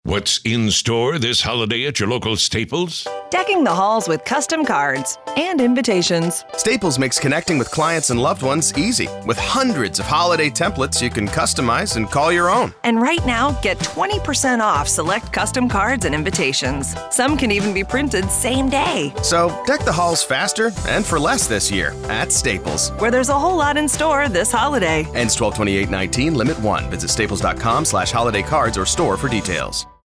What's in store this holiday at your local Staples? Decking the halls with custom cards and invitations. Staples makes connecting with clients and loved ones easy, with hundreds of holiday templates you can customize and call your own. And right now, get 20% off select custom cards and invitations. Some can even be printed same day. So deck the halls faster and for less this year at Staples, where there's a whole lot in store this holiday. Ends 12/28/19, limit 1. Visit staples.com/holiday cards or store for details.